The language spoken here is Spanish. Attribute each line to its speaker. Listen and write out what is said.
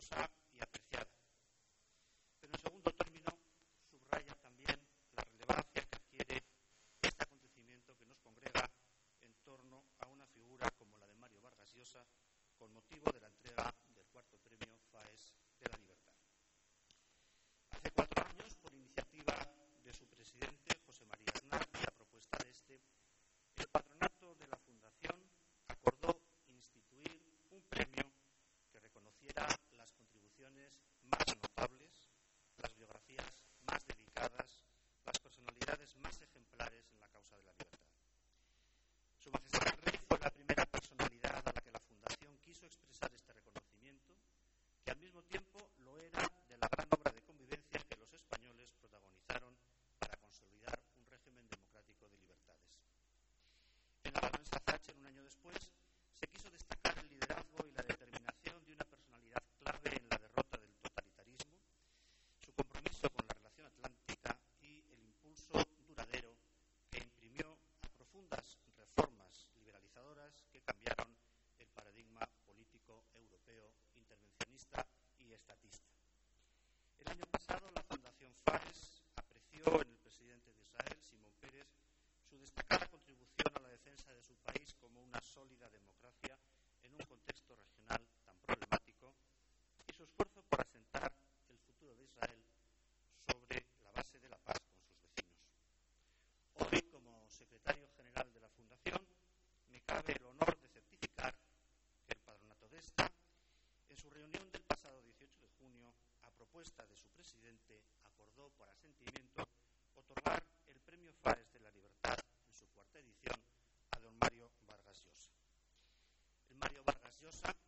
Speaker 1: valiosa y apreciada. Pero en segundo término, subraya también la relevancia que adquiere este acontecimiento que nos congrega en torno a una figura como la de Mario Vargas Llosa, con motivo de la entrega del cuarto premio FAES de la Libertad. Hace 4 años, por iniciativa de su presidente, José María Aznar, y a propuesta de este, el patronato de la Fundación acordó instituir un premio que reconociera las contribuciones más notables, las biografías más dedicadas, las personalidades más ejemplares en la causa de la libertad. Su Majestad el Rey fue la primera personalidad a la que la Fundación quiso expresar este reconocimiento, que al mismo tiempo lo era de la gran obra de convivencia que los españoles protagonizaron para consolidar un régimen democrático de libertades. En la balanza Thatcher, un año después, se quiso destacar el liderazgo y la determinación de una personalidad clave en la derrota del totalitarismo, su compromiso con la relación atlántica y el impulso duradero que imprimió a profundas reformas liberalizadoras que cambiaron el paradigma político europeo intervencionista y estatista. El año pasado, la Fundación FAES apreció en el presidente de Israel, Simón Peres, su destacada contribución a la defensa de su país como una sólida democracia en un contexto regional tan problemático y su esfuerzo por asentar el futuro de Israel sobre la base de la paz con sus vecinos. Hoy, como secretario general de la Fundación, me cabe el honor de certificar que el patronato de esta, en su reunión del pasado 18 de junio, a propuesta de su presidente, acordó por asentimiento otorgar el Premio FAES de la Libertad en su 4ª edición a don Mario Vargas Llosa. El Mario Vargas Llosa